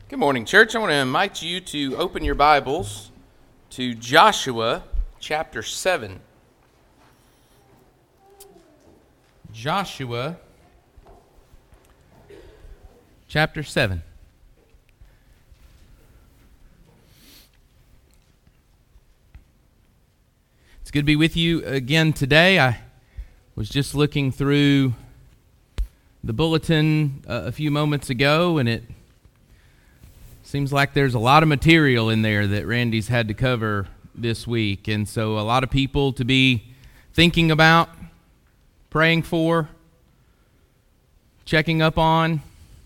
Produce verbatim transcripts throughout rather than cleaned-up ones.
Good morning, church. I want to invite you to open your Bibles to Joshua chapter seven. Joshua chapter seven. It's good to be with you again today. I was just looking through the bulletin uh, a few moments ago, and it seems like there's a lot of material in there that Randy's had to cover this week, and so a lot of people to be thinking about, praying for, checking up on.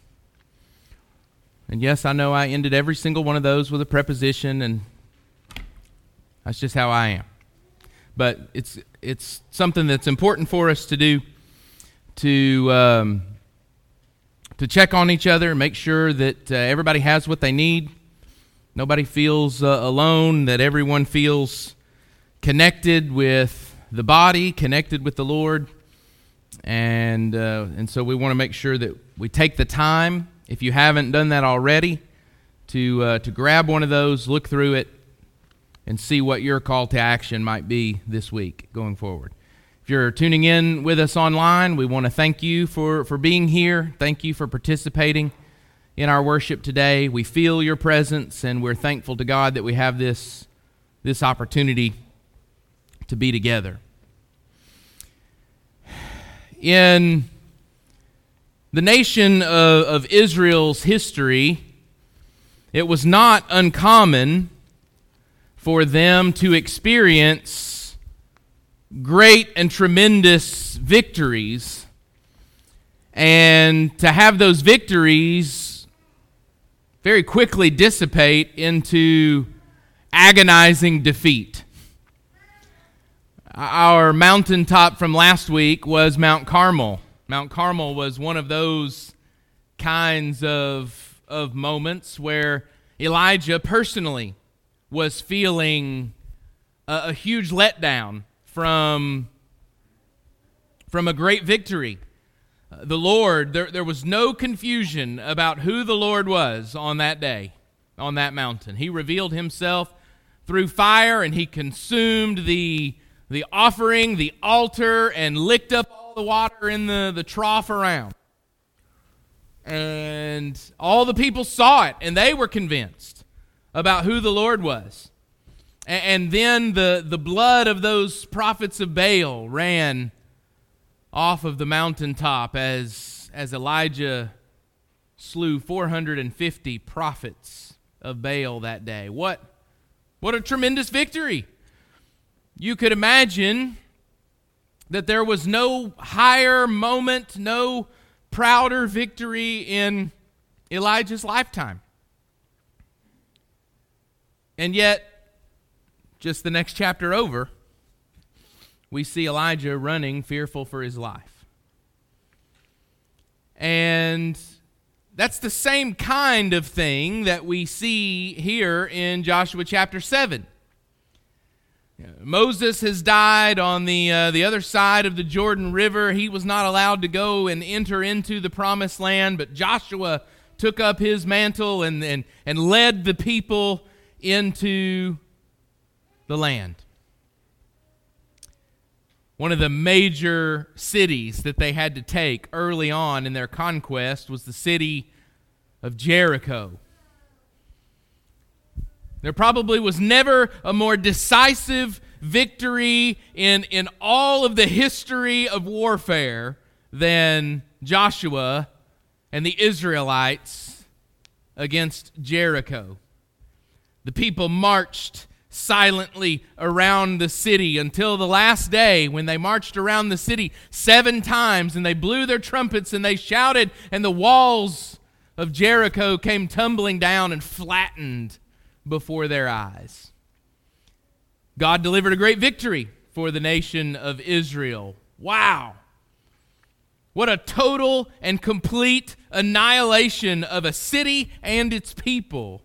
And yes, I know I ended every single one of those with a preposition, and that's just how I am. But it's it's something that's important for us to do, to um, to check on each other, make sure that uh, everybody has what they need, nobody feels uh, alone, that everyone feels connected with the body, connected with the Lord, and uh, and so we want to make sure that we take the time, if you haven't done that already, to uh, to grab one of those, look through it, and see what your call to action might be this week going forward. If you're tuning in with us online, we want to thank you for, for being here. Thank you for participating in our worship today. We feel your presence, and we're thankful to God that we have this, this opportunity to be together. In the nation of, of Israel's history, it was not uncommon for them to experience great and tremendous victories, and to have those victories very quickly dissipate into agonizing defeat. Our mountaintop from last week was Mount Carmel. Mount Carmel was one of those kinds of, of moments where Elijah personally was feeling a, a huge letdown from, from a great victory. Uh, the Lord, there, there was no confusion about who the Lord was on that day, on that mountain. He revealed himself through fire, and he consumed the, the offering, the altar, and licked up all the water in the, the trough around. And all the people saw it, and they were convinced about who the Lord was. And then the, the blood of those prophets of Baal ran off of the mountaintop as, as Elijah slew four hundred fifty prophets of Baal that day. What, what a tremendous victory. You could imagine that there was no higher moment, no prouder victory in Elijah's lifetime. And yet, just the next chapter over, we see Elijah running, fearful for his life. And that's the same kind of thing that we see here in Joshua chapter seven. Moses has died on the uh, the other side of the Jordan River. He was not allowed to go and enter into the promised land, but Joshua took up his mantle and, and, and led the people into the land. One of the major cities that they had to take early on in their conquest was the city of Jericho. There probably was never a more decisive victory in, in all of the history of warfare than Joshua and the Israelites against Jericho. The people marched silently around the city until the last day, when they marched around the city seven times, and they blew their trumpets and they shouted, and the walls of Jericho came tumbling down and flattened before their eyes. God delivered a great victory for the nation of Israel. Wow! What a total and complete annihilation of a city and its people.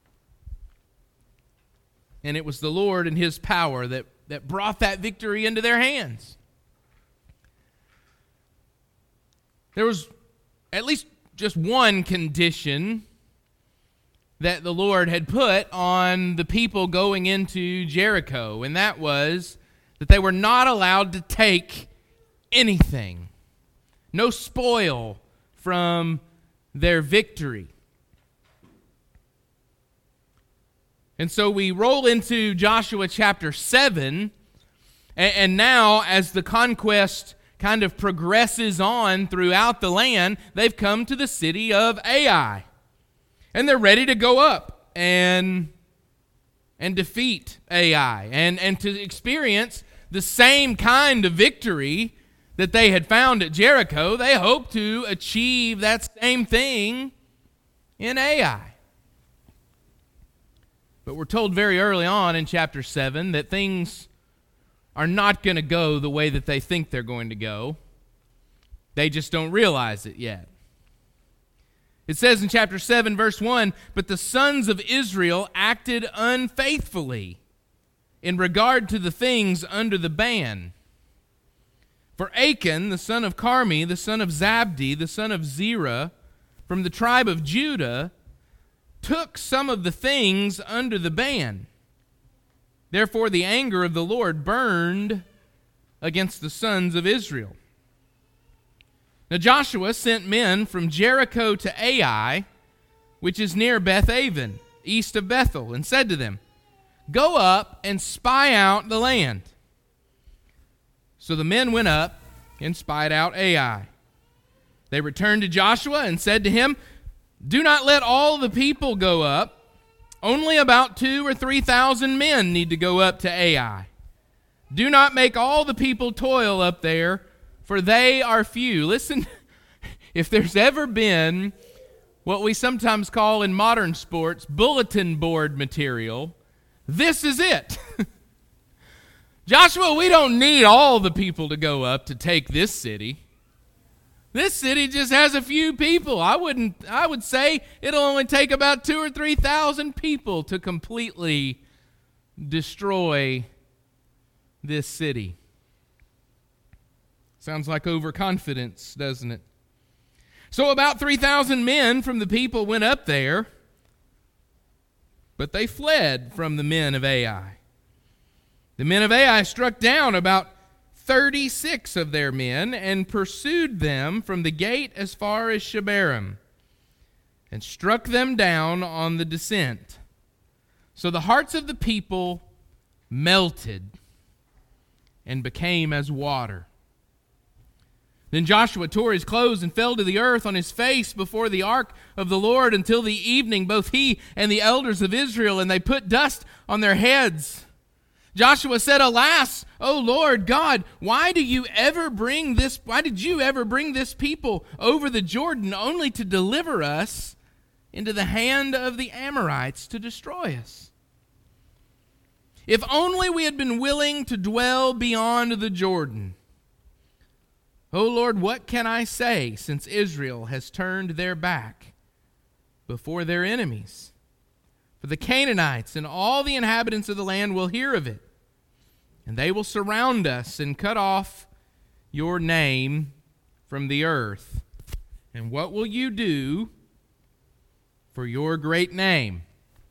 And it was the Lord and his power that, that brought that victory into their hands. There was at least just one condition that the Lord had put on the people going into Jericho, and that was that they were not allowed to take anything, no spoil from their victory. And so we roll into Joshua chapter seven, and, and now as the conquest kind of progresses on throughout the land, they've come to the city of Ai. And they're ready to go up and, and defeat Ai and, and to experience the same kind of victory that they had found at Jericho. They hope to achieve that same thing in Ai. But we're told very early on in chapter seven that things are not going to go the way that they think they're going to go. They just don't realize it yet. It says in chapter seven, verse one, "But the sons of Israel acted unfaithfully in regard to the things under the ban. For Achan, the son of Carmi, the son of Zabdi, the son of Zerah, from the tribe of Judah, took some of the things under the ban. Therefore the anger of the Lord burned against the sons of Israel. Now Joshua sent men from Jericho to Ai, which is near Beth-aven, east of Bethel, and said to them, 'Go up and spy out the land.' So the men went up and spied out Ai. They returned to Joshua and said to him, 'Do not let all the people go up. Only about two or three thousand men need to go up to Ai. Do not make all the people toil up there, for they are few.'" Listen, if there's ever been what we sometimes call in modern sports bulletin board material, this is it. Joshua, we don't need all the people to go up to take this city. This city just has a few people. I wouldn't. I would say it'll only take about two or three thousand people to completely destroy this city. Sounds like overconfidence, doesn't it? So about three thousand men from the people went up there, but they fled from the men of Ai. The men of Ai struck down about thirty-six of their men and pursued them from the gate as far as Shebarim and struck them down on the descent. So the hearts of the people melted and became as water. Then Joshua tore his clothes and fell to the earth on his face before the ark of the Lord until the evening, both he and the elders of Israel, and they put dust on their heads. Joshua said, "Alas, O Lord God, why do you ever bring this, why did you ever bring this people over the Jordan only to deliver us into the hand of the Amorites to destroy us? If only we had been willing to dwell beyond the Jordan. O Lord, what can I say, since Israel has turned their back before their enemies? For the Canaanites and all the inhabitants of the land will hear of it, and they will surround us and cut off your name from the earth. And what will you do for your great name?"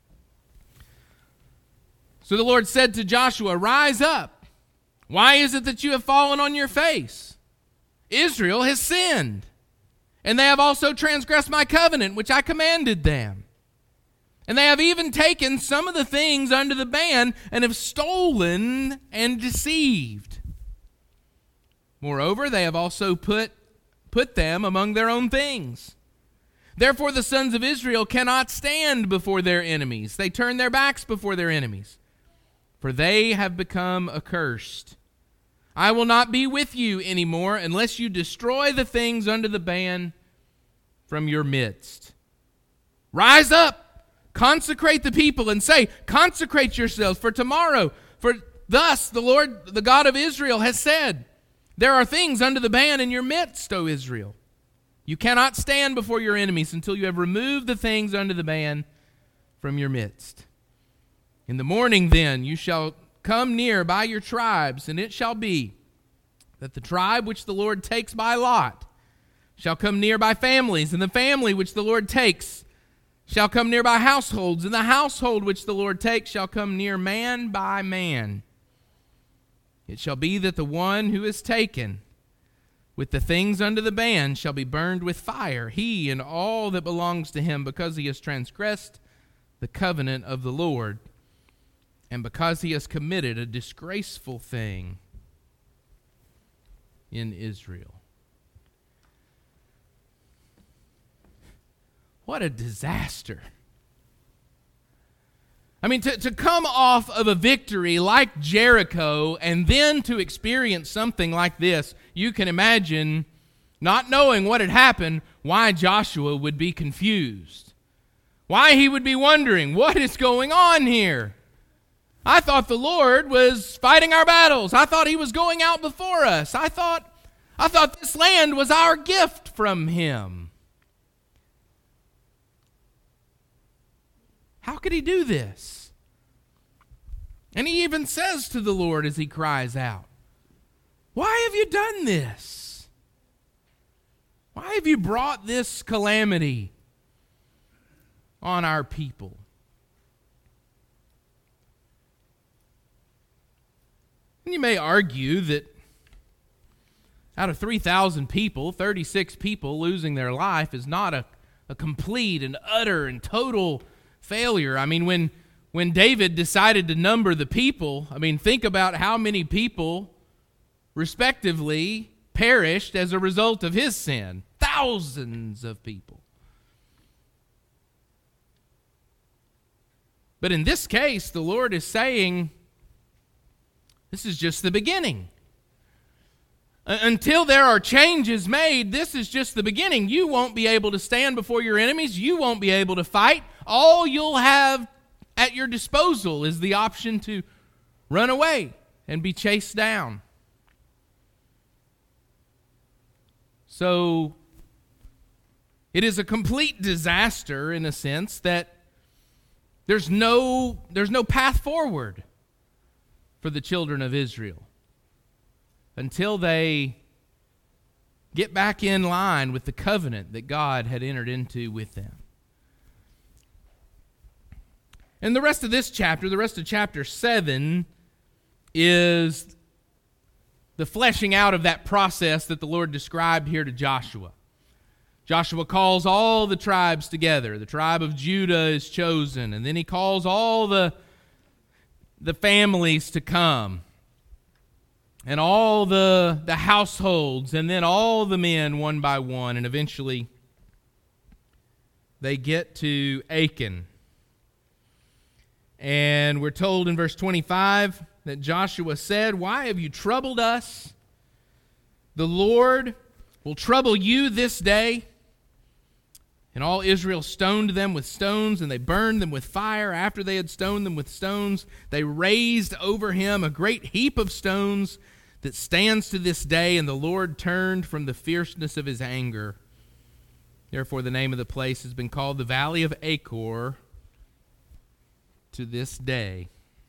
So the Lord said to Joshua, "Rise up. Why is it that you have fallen on your face? Israel has sinned, and they have also transgressed my covenant, which I commanded them. And they have even taken some of the things under the ban and have stolen and deceived. Moreover, they have also put, put them among their own things. Therefore the sons of Israel cannot stand before their enemies. They turn their backs before their enemies, for they have become accursed. I will not be with you anymore unless you destroy the things under the ban from your midst. Rise up! Consecrate the people and say, consecrate yourselves for tomorrow. For thus the Lord, the God of Israel, has said, there are things under the ban in your midst, O Israel. You cannot stand before your enemies until you have removed the things under the ban from your midst. In the morning then you shall come near by your tribes, and it shall be that the tribe which the Lord takes by lot shall come near by families, and the family which the Lord takes shall come near by households, and the household which the Lord takes shall come near man by man. It shall be that the one who is taken with the things under the ban shall be burned with fire, he and all that belongs to him, because he has transgressed the covenant of the Lord, and because he has committed a disgraceful thing in Israel. What a disaster. I mean, to, to come off of a victory like Jericho and then to experience something like this, you can imagine, not knowing what had happened, why Joshua would be confused. Why he would be wondering, what is going on here? I thought the Lord was fighting our battles. I thought he was going out before us. I thought, I thought this land was our gift from him. How could he do this? And he even says to the Lord as he cries out, why have you done this? Why have you brought this calamity on our people? And you may argue that out of three thousand people, thirty-six people losing their life is not a, a complete and utter and total failure. I mean, when when David decided to number the people, I mean, think about how many people, respectively, perished as a result of his sin. Thousands of people. But in this case, the Lord is saying, this is just the beginning. Until there are changes made, this is just the beginning. You won't be able to stand before your enemies. You won't be able to fight. All you'll have at your disposal is the option to run away and be chased down. So it is a complete disaster in a sense that there's no, there's no path forward for the children of Israel until they get back in line with the covenant that God had entered into with them. And the rest of this chapter, the rest of chapter seven, is the fleshing out of that process that the Lord described here to Joshua. Joshua calls all the tribes together. The tribe of Judah is chosen, and then he calls all the, the families to come, and all the, the households, and then all the men one by one, and eventually they get to Achan. And we're told in verse twenty-five that Joshua said, why have you troubled us? The Lord will trouble you this day. And all Israel stoned them with stones, and they burned them with fire. After they had stoned them with stones, they raised over him a great heap of stones that stands to this day, and the Lord turned from the fierceness of his anger. Therefore the name of the place has been called the Valley of Achor to this day.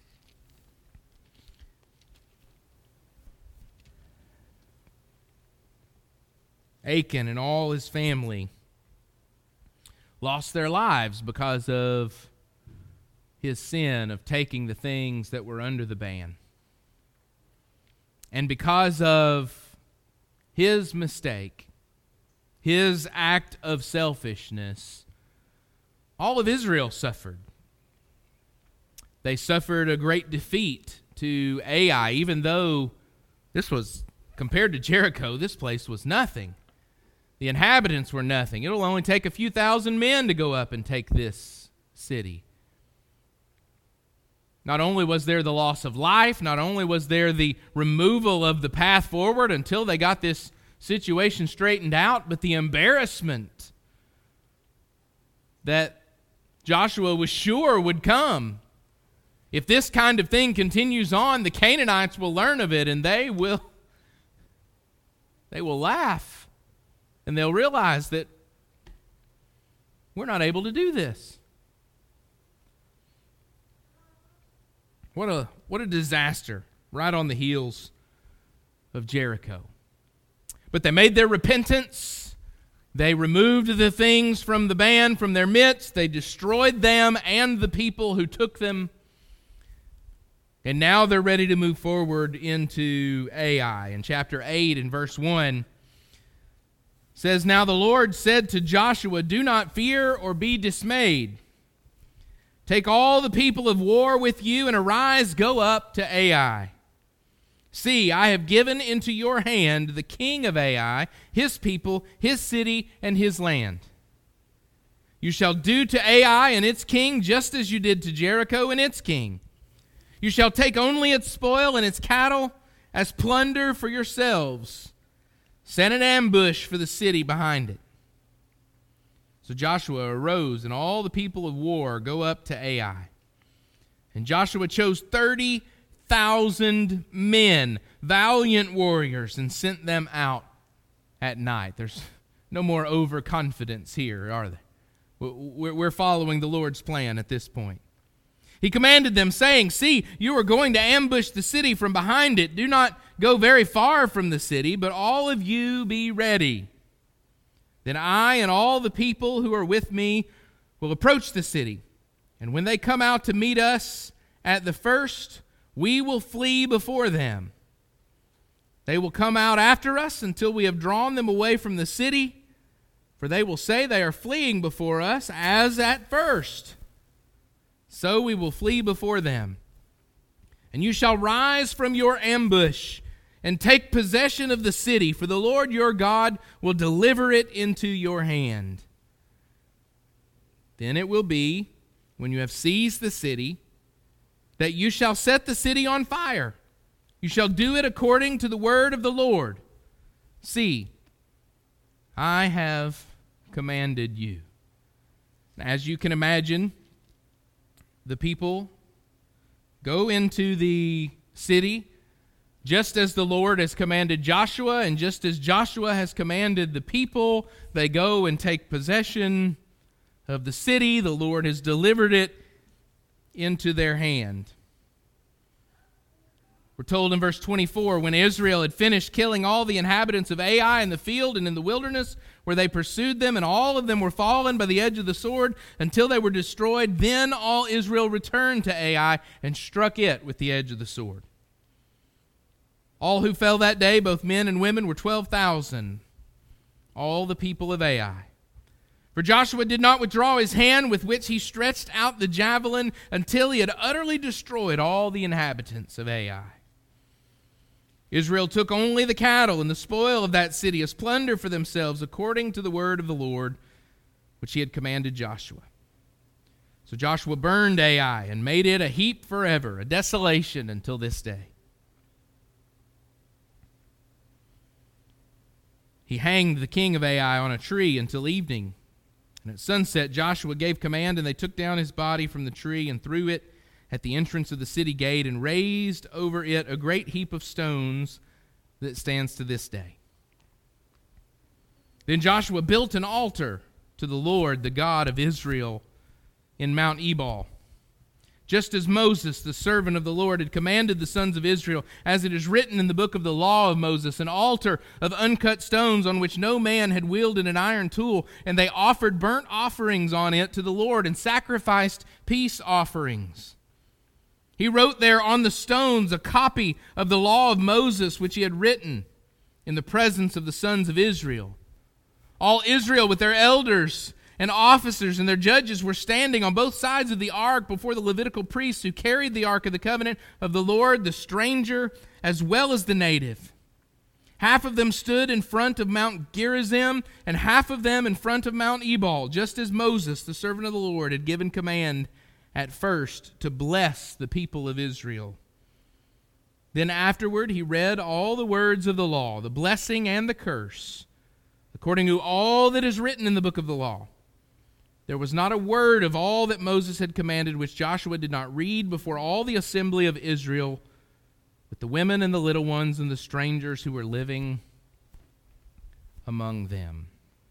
Achan and all his family lost their lives because of his sin of taking the things that were under the ban. And because of his mistake, his act of selfishness, all of Israel suffered. They suffered a great defeat to Ai, even though this was, compared to Jericho, this place was nothing. The inhabitants were nothing. It'll only take a few thousand men to go up and take this city. Not only was there the loss of life, not only was there the removal of the path forward until they got this situation straightened out, but the embarrassment that Joshua was sure would come. If this kind of thing continues on, the Canaanites will learn of it, and they will, they will laugh. And they'll realize that we're not able to do this. What a, what a disaster right on the heels of Jericho. But they made their repentance, They removed the things from the band from their midst. They destroyed them and the people who took them. And now they're ready to move forward into Ai. In chapter eight, in verse one, says, "Now the Lord said to Joshua, 'Do not fear or be dismayed. Take all the people of war with you and arise, go up to Ai. See, I have given into your hand the king of Ai, his people, his city, and his land. You shall do to Ai and its king just as you did to Jericho and its king. You shall take only its spoil and its cattle as plunder for yourselves. Set an ambush for the city behind it.' So Joshua arose, and all the people of war go up to Ai. And Joshua chose thirty thousand men, valiant warriors, and sent them out at night." There's no more overconfidence here, are there? We're following the Lord's plan at this point. He commanded them, saying, "See, you are going to ambush the city from behind it. Do not go very far from the city, but all of you be ready. Then I and all the people who are with me will approach the city. And when they come out to meet us at the first, we will flee before them. They will come out after us until we have drawn them away from the city, for they will say they are fleeing before us as at first. So we will flee before them. And you shall rise from your ambush and take possession of the city, for the Lord your God will deliver it into your hand. Then it will be, when you have seized the city, that you shall set the city on fire. You shall do it according to the word of the Lord. See, I have commanded you." As you can imagine, the people go into the city just as the Lord has commanded Joshua, and just as Joshua has commanded the people. They go and take possession of the city. The Lord has delivered it into their hand. We're told in verse twenty-four, when Israel had finished killing all the inhabitants of Ai in the field and in the wilderness, where they pursued them, and all of them were fallen by the edge of the sword until they were destroyed, then all Israel returned to Ai and struck it with the edge of the sword. All who fell that day, both men and women, were twelve thousand, all the people of Ai. For Joshua did not withdraw his hand with which he stretched out the javelin until he had utterly destroyed all the inhabitants of Ai. Israel took only the cattle and the spoil of that city as plunder for themselves, according to the word of the Lord, which he had commanded Joshua. So Joshua burned Ai and made it a heap forever, a desolation until this day. He hanged the king of Ai on a tree until evening. And at sunset Joshua gave command, and they took down his body from the tree and threw it at the entrance of the city gate and raised over it a great heap of stones that stands to this day. Then Joshua built an altar to the Lord, the God of Israel, in Mount Ebal, just as Moses, the servant of the Lord, had commanded the sons of Israel, as it is written in the book of the law of Moses, an altar of uncut stones on which no man had wielded an iron tool, and they offered burnt offerings on it to the Lord and sacrificed peace offerings. He wrote there on the stones a copy of the law of Moses, which he had written in the presence of the sons of Israel. All Israel with their elders and officers and their judges were standing on both sides of the ark before the Levitical priests who carried the ark of the covenant of the Lord, the stranger as well as the native. Half of them stood in front of Mount Gerizim, and half of them in front of Mount Ebal, just as Moses, the servant of the Lord, had given command at first to bless the people of Israel. Then afterward he read all the words of the law, the blessing and the curse, according to all that is written in the book of the law. There was not a word of all that Moses had commanded which Joshua did not read before all the assembly of Israel, with the women and the little ones and the strangers who were living among them.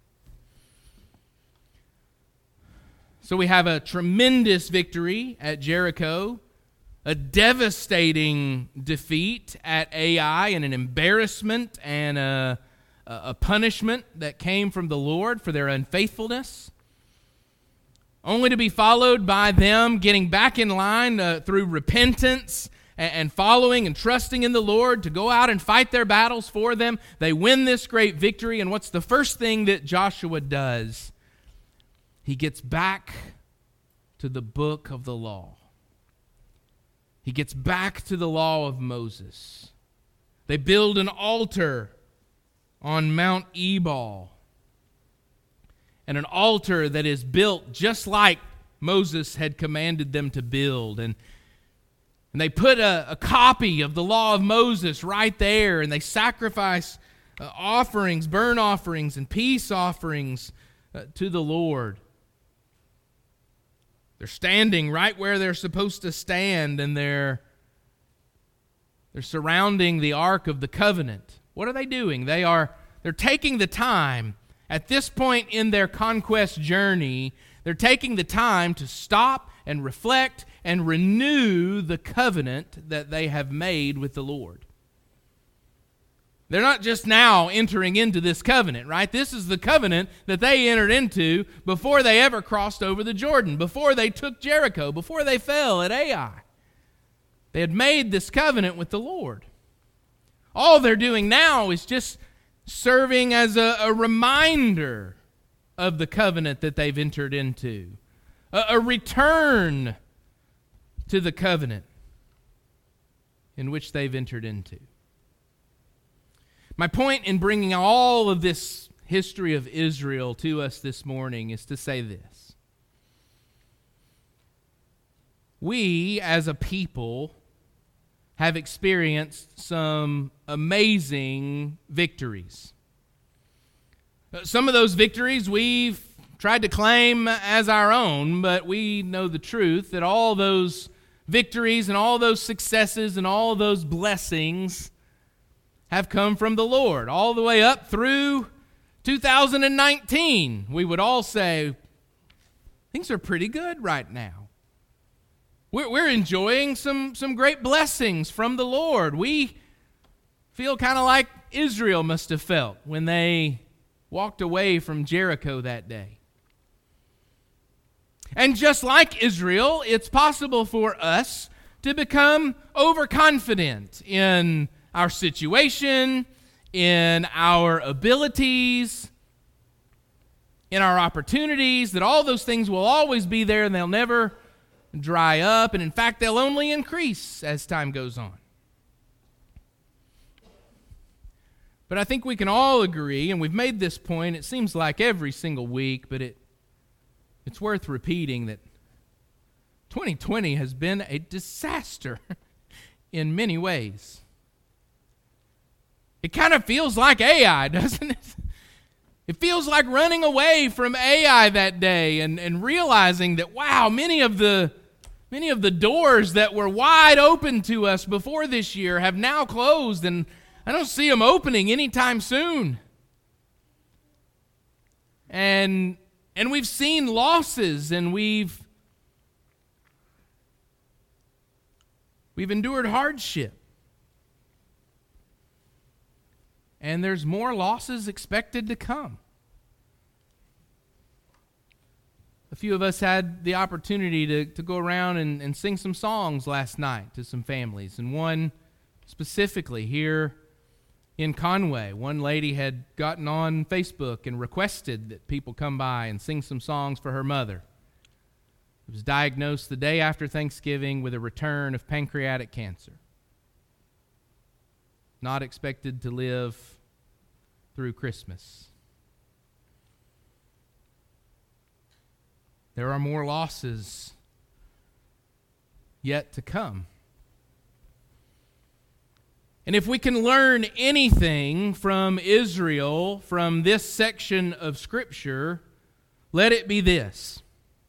So we have a tremendous victory at Jericho, a devastating defeat at Ai, and an embarrassment and a, a punishment that came from the Lord for their unfaithfulness, only to be followed by them getting back in line uh, through repentance and, and following and trusting in the Lord to go out and fight their battles for them. They win this great victory, and what's the first thing that Joshua does? He gets back to the book of the law. He gets back to the law of Moses. They build an altar on Mount Ebal, and an altar that is built just like Moses had commanded them to build. And, and they put a, a copy of the law of Moses right there, and they sacrifice uh, offerings, burnt offerings, and peace offerings uh, to the Lord. They're standing right where they're supposed to stand, and they're, they're surrounding the Ark of the Covenant. What are they doing? They are they're taking the time at this point in their conquest journey. They're taking the time to stop and reflect and renew the covenant that they have made with the Lord. They're not just now entering into this covenant, right? This is the covenant that they entered into before they ever crossed over the Jordan, before they took Jericho, before they fell at Ai. They had made this covenant with the Lord. All they're doing now is just serving as a, a reminder of the covenant that they've entered into, a, a return to the covenant in which they've entered into. My point in bringing all of this history of Israel to us this morning is to say this. We, as a people, have experienced some amazing victories. Some of those victories we've tried to claim as our own, but we know the truth that all those victories and all those successes and all those blessings have come from the Lord. All the way up through two thousand nineteen, we would all say, things are pretty good right now. We're enjoying some, some great blessings from the Lord. We feel kind of like Israel must have felt when they walked away from Jericho that day. And just like Israel, it's possible for us to become overconfident in our situation, in our abilities, in our opportunities, that all those things will always be there and they'll never dry up, and in fact, they'll only increase as time goes on. But I think we can all agree, and we've made this point, it seems like every single week, but it it's worth repeating that twenty twenty has been a disaster in many ways. It kind of feels like Ai, doesn't it? It feels like running away from Ai that day and, and realizing that, wow, many of the Many of the doors that were wide open to us before this year have now closed, and I don't see them opening anytime soon. And and we've seen losses, and we've we've endured hardship. And there's more losses expected to come. A few of us had the opportunity to, to go around and, and sing some songs last night to some families. And one specifically here in Conway, one lady had gotten on Facebook and requested that people come by and sing some songs for her mother. She was diagnosed the day after Thanksgiving with a return of pancreatic cancer. Not expected to live through Christmas. There are more losses yet to come. And if we can learn anything from Israel, from this section of Scripture, let it be this.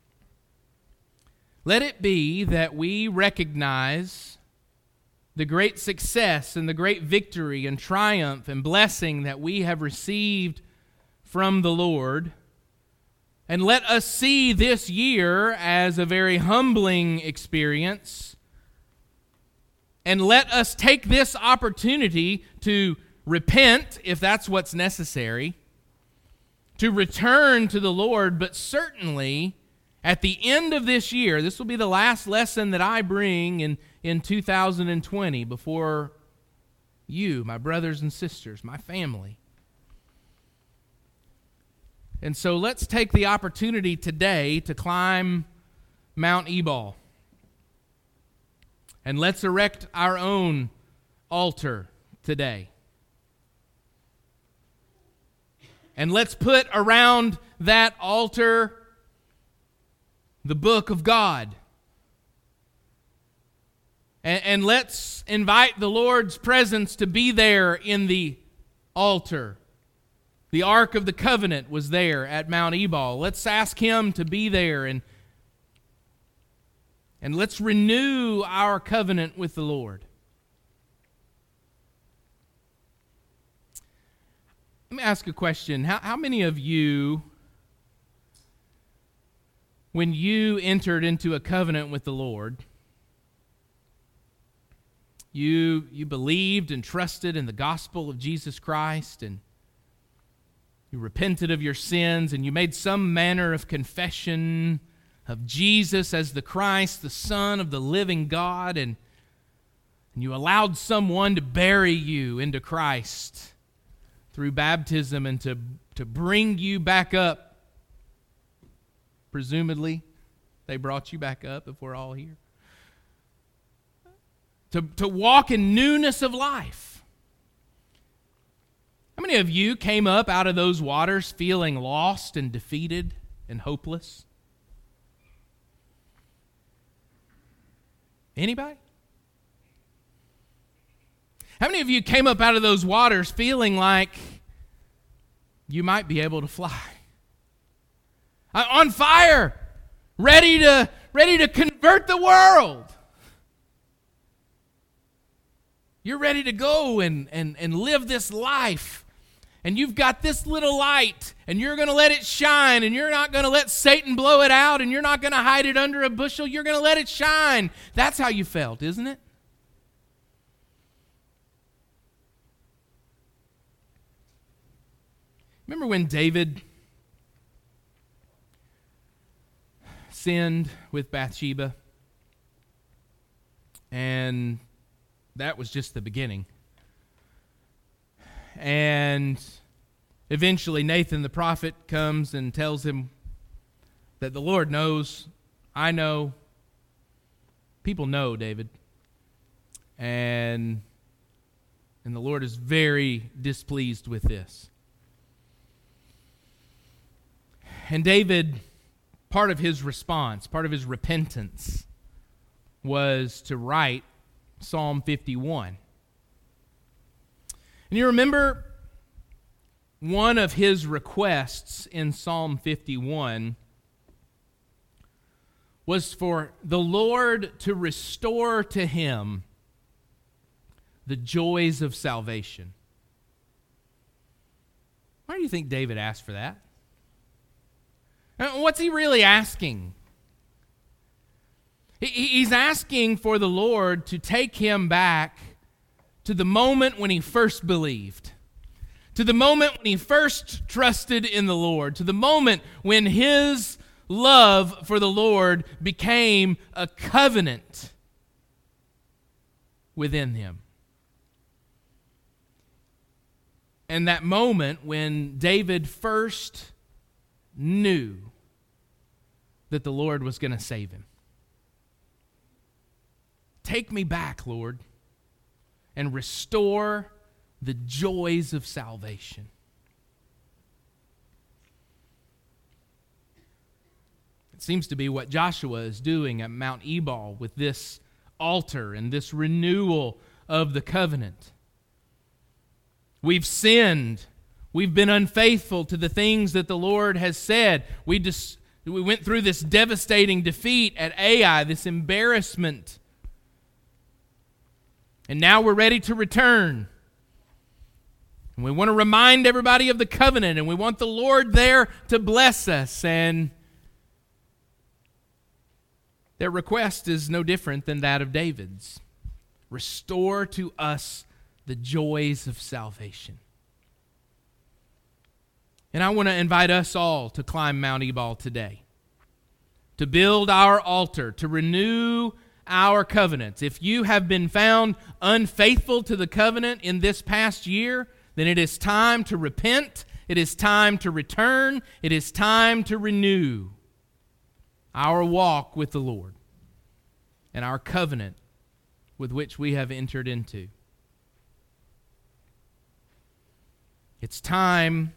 Let it be that we recognize the great success and the great victory and triumph and blessing that we have received from the Lord. And let us see this year as a very humbling experience. And let us take this opportunity to repent if that's what's necessary, to return to the Lord, but certainly at the end of this year, this will be the last lesson that I bring in, in two thousand twenty before you, my brothers and sisters, my family. And so let's take the opportunity today to climb Mount Ebal. And let's erect our own altar today. And let's put around that altar the book of God. And, and let's invite the Lord's presence to be there in the altar. The Ark of the Covenant was there at Mount Ebal. Let's ask Him to be there, and, and let's renew our covenant with the Lord. Let me ask a question. How, how many of you, when you entered into a covenant with the Lord, you, you believed and trusted in the gospel of Jesus Christ, and you repented of your sins, and you made some manner of confession of Jesus as the Christ, the Son of the living God, and, and you allowed someone to bury you into Christ through baptism and to, to bring you back up. Presumably, they brought you back up if we're all here. To, to walk in newness of life. How many of you came up out of those waters feeling lost and defeated and hopeless? Anybody? How many of you came up out of those waters feeling like you might be able to fly? Uh, on fire, ready to, ready to convert the world. You're ready to go and, and, and live this life. And you've got this little light, and you're going to let it shine, and you're not going to let Satan blow it out, and you're not going to hide it under a bushel. You're going to let it shine. That's how you felt, isn't it? Remember when David sinned with Bathsheba? And that was just the beginning. And eventually Nathan the prophet comes and tells him that the Lord knows, I know, people know, David. And, and the Lord is very displeased with this. And David, part of his response, part of his repentance, was to write Psalm fifty-one. And you remember one of his requests in Psalm fifty-one was for the Lord to restore to him the joys of salvation. Why do you think David asked for that? What's he really asking? He's asking for the Lord to take him back to the moment when he first believed, to the moment when he first trusted in the Lord, to the moment when his love for the Lord became a covenant within him. And that moment when David first knew that the Lord was going to save him. Take me back, Lord, and restore the joys of salvation. It seems to be what Joshua is doing at Mount Ebal with this altar and this renewal of the covenant. We've sinned. We've been unfaithful to the things that the Lord has said. We just we went through this devastating defeat at Ai, this embarrassment. And now we're ready to return. And we want to remind everybody of the covenant, and we want the Lord there to bless us. And their request is no different than that of David's. Restore to us the joys of salvation. And I want to invite us all to climb Mount Ebal today, to build our altar, to renew our covenants. If you have been found unfaithful to the covenant in this past year, then it is time to repent. It is time to return. It is time to renew our walk with the Lord and our covenant with which we have entered into. It's time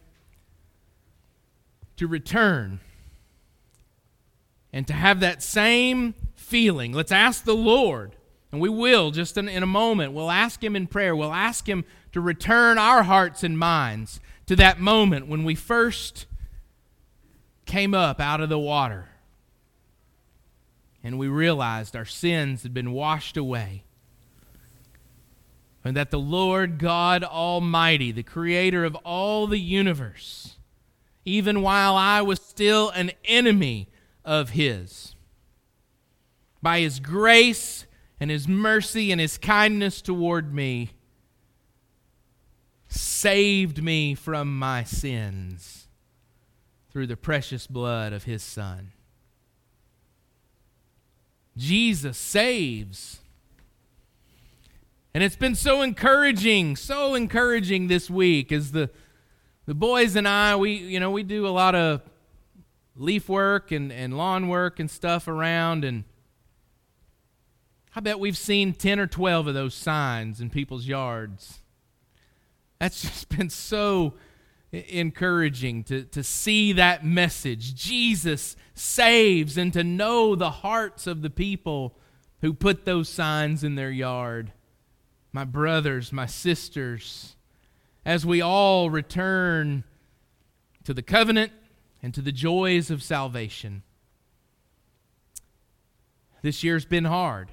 to return and to have that same feeling. Let's ask the Lord, and we will just in, in a moment. We'll ask Him in prayer. We'll ask Him to return our hearts and minds to that moment when we first came up out of the water and we realized our sins had been washed away, and that the Lord God Almighty, the Creator of all the universe, even while I was still an enemy of His, by His grace and His mercy and His kindness toward me, saved me from my sins through the precious blood of His Son. Jesus saves. And it's been so encouraging, so encouraging this week as the the boys and I, we you know, we do a lot of leaf work and, and lawn work and stuff around, and I bet we've seen ten or twelve of those signs in people's yards. That's just been so encouraging to, to see that message. Jesus saves, and to know the hearts of the people who put those signs in their yard. My brothers, my sisters, as we all return to the covenant and to the joys of salvation. This year's been hard,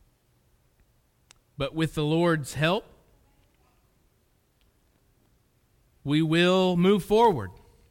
but with the Lord's help, we will move forward.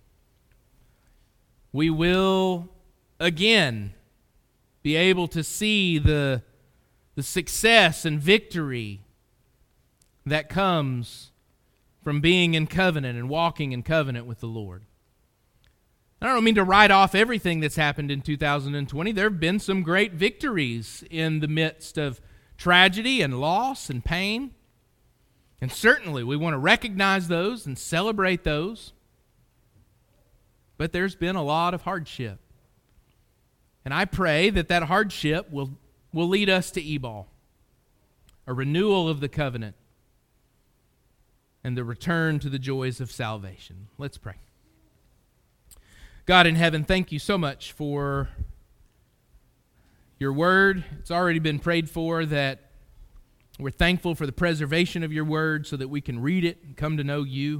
We will again be able to see the, the success and victory that comes from being in covenant and walking in covenant with the Lord. I don't mean to write off everything that's happened in two thousand twenty. There have been some great victories in the midst of tragedy and loss and pain. And certainly we want to recognize those and celebrate those. But there's been a lot of hardship. And I pray that that hardship will, will lead us to Ebal, a renewal of the covenant, and the return to the joys of salvation. Let's pray. God in heaven, thank you so much for your word. It's already been prayed for, that we're thankful for the preservation of your word so that we can read it and come to know you.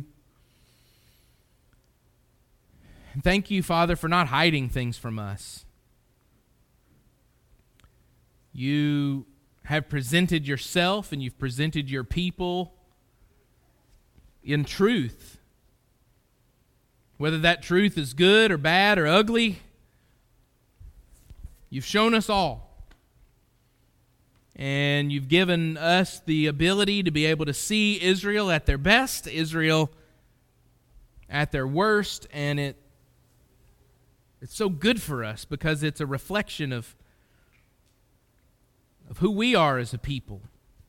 And thank you, Father, for not hiding things from us. You have presented yourself and you've presented your people in truth. Whether that truth is good or bad or ugly, you've shown us all. And you've given us the ability to be able to see Israel at their best, Israel at their worst, and it it's so good for us because it's a reflection of, of who we are as a people.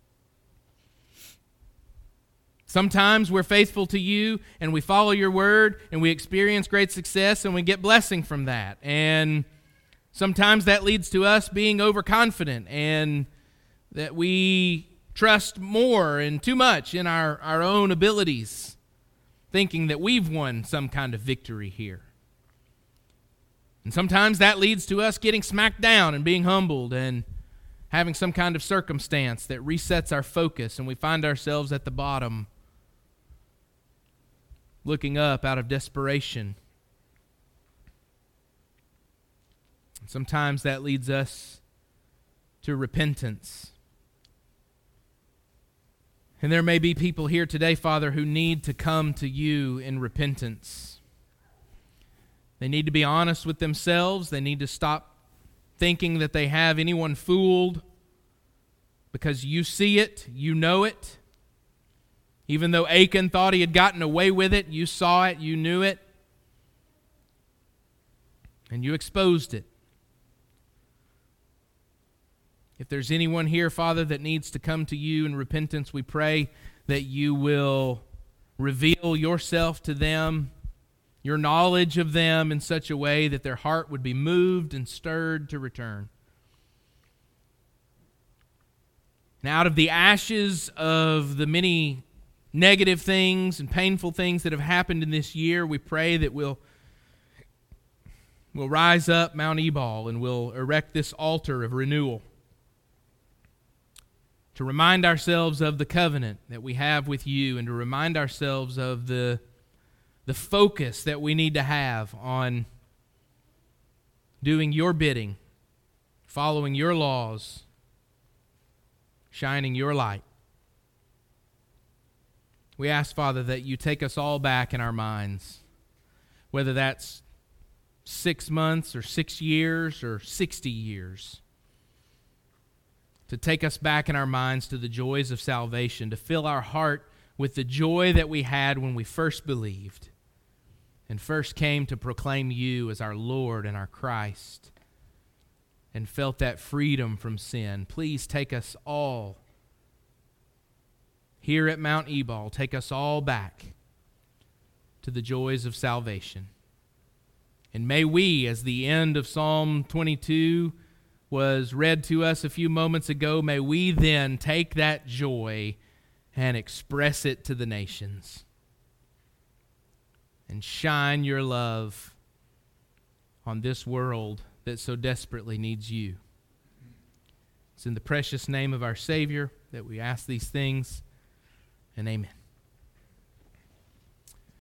Sometimes we're faithful to you and we follow your word and we experience great success and we get blessing from that. And sometimes that leads to us being overconfident and that we trust more and too much in our, our own abilities, thinking that we've won some kind of victory here. And sometimes that leads to us getting smacked down and being humbled and having some kind of circumstance that resets our focus, and we find ourselves at the bottom, looking up out of desperation. Sometimes that leads us to repentance. And there may be people here today, Father, who need to come to you in repentance. They need to be honest with themselves. They need to stop thinking that they have anyone fooled, because you see it, you know it. Even though Achan thought he had gotten away with it, you saw it, you knew it, and you exposed it. If there's anyone here, Father, that needs to come to you in repentance, we pray that you will reveal yourself to them, your knowledge of them in such a way that their heart would be moved and stirred to return. And out of the ashes of the many negative things and painful things that have happened in this year, we pray that we'll, we'll rise up Mount Ebal and we'll erect this altar of renewal to remind ourselves of the covenant that we have with you and to remind ourselves of the, the focus that we need to have on doing your bidding, following your laws, shining your light. We ask, Father, that you take us all back in our minds, whether that's six months or six years or sixty years, to take us back in our minds to the joys of salvation, to fill our heart with the joy that we had when we first believed and first came to proclaim you as our Lord and our Christ and felt that freedom from sin. Please take us all here at Mount Ebal, take us all back to the joys of salvation. And may we, as the end of Psalm twenty-two was read to us a few moments ago, may we then take that joy and express it to the nations and shine your love on this world that so desperately needs you. It's in the precious name of our Savior that we ask these things, and amen.